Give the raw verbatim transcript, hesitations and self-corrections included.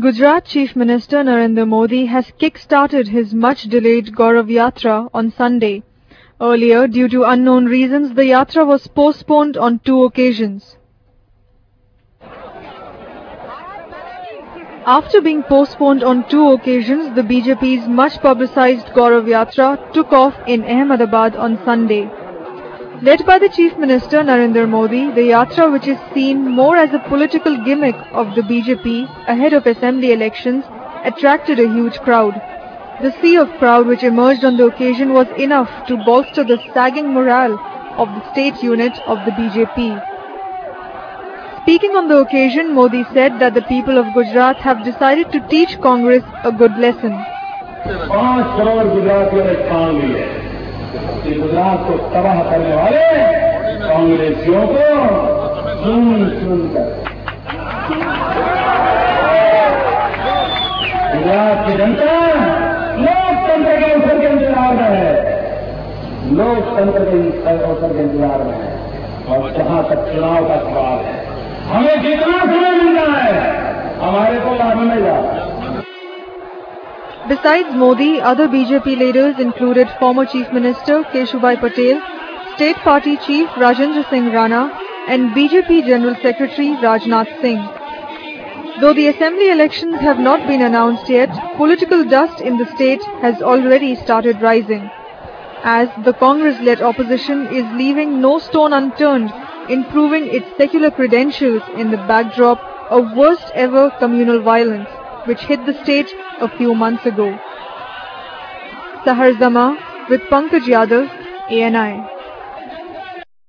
Gujarat Chief Minister Narendra Modi has kick-started his much-delayed Gaurav Yatra on Sunday. Earlier, due to unknown reasons, the Yatra was postponed on two occasions. After being postponed on two occasions, the B J P's much-publicized Gaurav Yatra took off in Ahmedabad on Sunday. Led by the Chief Minister Narendra Modi, the Yatra, which is seen more as a political gimmick of the B J P ahead of assembly elections, attracted a huge crowd. The sea of crowd which emerged on the occasion was enough to bolster the sagging morale of the state unit of the B J P. Speaking on the occasion, Modi said that the people of Gujarat have decided to teach Congress a good lesson. कि गुजरात को तबाह करने वाले कांग्रेसियों को सुन सुनकर गुजरात की जनता लोकतंत्र के अवसर के इंतजार में है, लोकतंत्र के अवसर के इंतजार में है। और जहां तक चुनाव का सवाल है, हमें जितना समय मिल रहा है हमारे को लाभ मिलेगा। Besides Modi, other B J P leaders included former Chief Minister Keshubhai Patel, State Party Chief Rajendra Singh Rana and B J P General Secretary Rajnath Singh. Though the assembly elections have not been announced yet, political dust in the state has already started rising, as the Congress-led opposition is leaving no stone unturned in proving its secular credentials in the backdrop of worst ever communal violence which hit the state a few months ago. Sahar Zama with Pankaj Yadav, A N I.